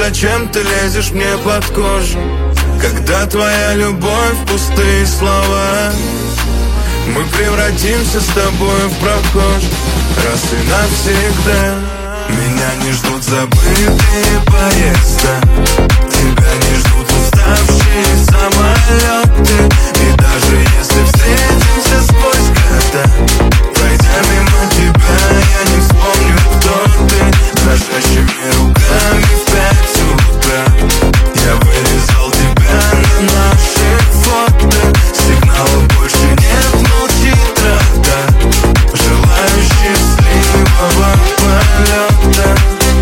зачем ты лезешь мне под кожу? Когда твоя любовь пустые слова, мы превратимся с тобой в прохожих раз и навсегда. Меня не ждут забытые поезда, тебя не ждут уставшие самолеты. И даже если встретимся сквозь года, пройдя мимо тебя, я не вспомню, кто ты. Дрожащими руками в 5 утра я вырезал тебя на наших фото. Сигналов больше нет, молчит радар. Желаю счастливого полета.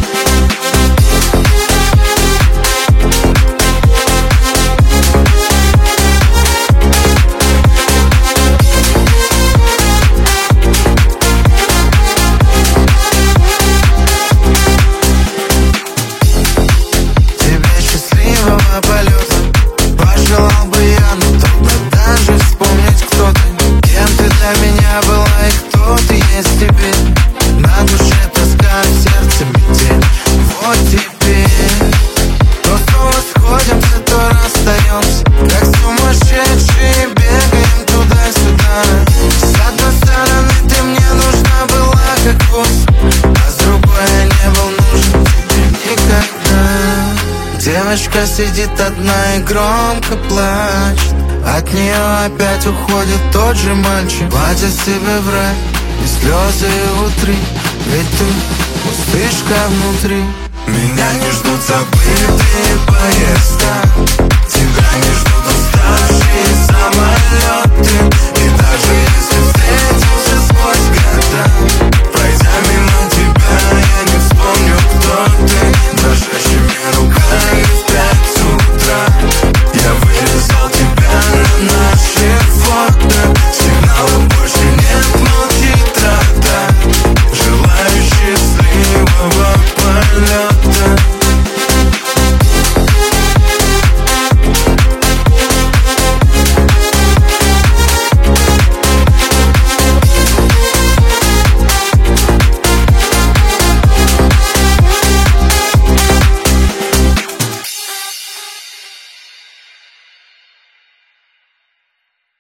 Девочка сидит одна и громко плачет. От нее опять уходит тот же мальчик. Платье себе в рай и слезы утри, ведь ты пустышка внутри. Меня не ждут забытые поезда,